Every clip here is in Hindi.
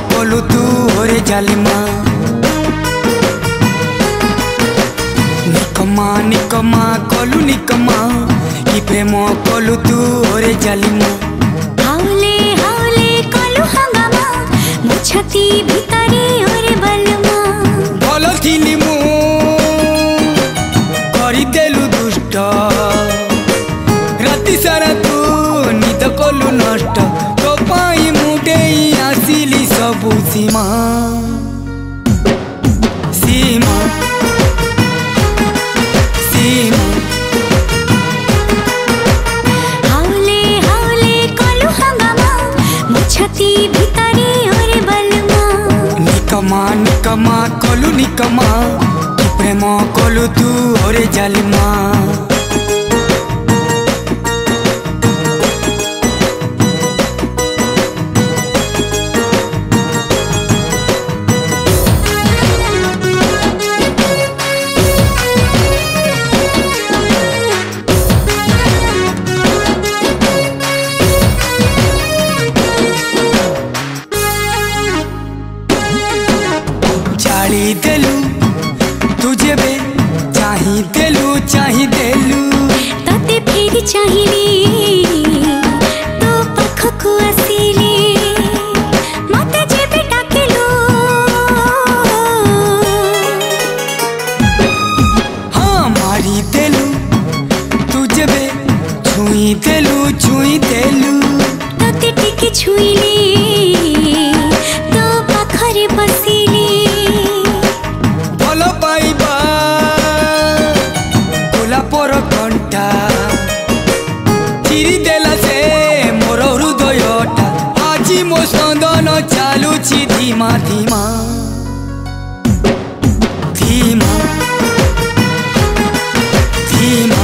कलु तू ओरे जालिमा। निकमा निकमा कलु निकमा कि प्रेम कलु तू ओरे जालिमा। हाउले हाउले कलु हंगामा मो छाती भितरे ओरे बलमा। भल थिली मु करि देलु दुष्ट राति सारा तू निद कलु नष्ट। तो पाई मुटे आसिली सबु सीमा सीमा सीमा। हाउले हाउले कलु हंगामा मो छाती भितरे ओरे बलमा। निकमा निकमा कलु निकमा कि प्रेम कलु तू ओरे जालिमा। जाली देलु तुझे बे चाही देलु तते फिर चाहिली तो पाखकु आसिली मते जेबे डाकेलु। हाँ मारी देलु तुझे बे छुई देलु तते टिके छुईली तो पाखरे बसिली। भल पाइबा गोलापर कंटा चिरी देला से मोर हृदयटा। आज मो संदन चालुची धीमा धीमा धीमा धीमा।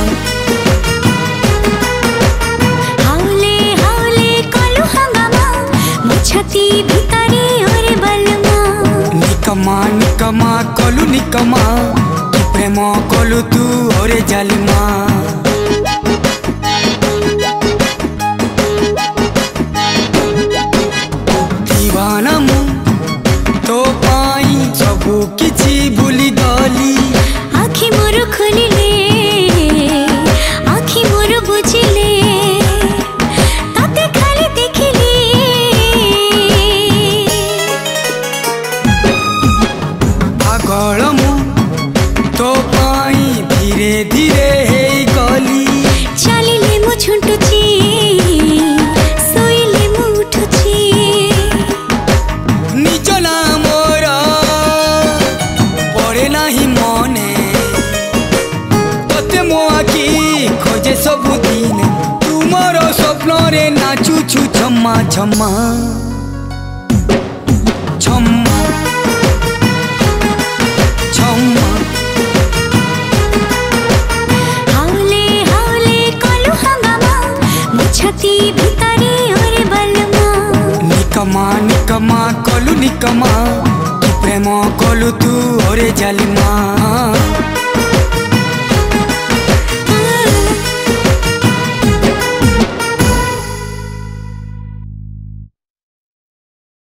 हाउले हाउले कलु हंगामा मो छाती भितरे ओरे बलमा। निकमा निकमा कलु निकमा कि प्रेम कलु तू ओरे जालिमा। दीवाना मु तो पाई सबु किछि भूली गली। आखि मोर खोलिले आखि मोर बुझिले तते खाली देखिली। पागल मु तो पाई धीरे धीरे हेई गली। चलिले मु झुंटुची सोइले मु उठुची। निज ना मोर पड़े नाही मने तते मो आखि खोजे सबुदिन। तुमर स्वप्न रे नाचुछु छम्मा छम्मा छम्मा छम्मा। हाउले हाउले कलु हंगामा मो छाती भितरे ओरे बलमा। निकमा निकमा कलु निकमा कि प्रेम कलु तू ओरे जालिमा।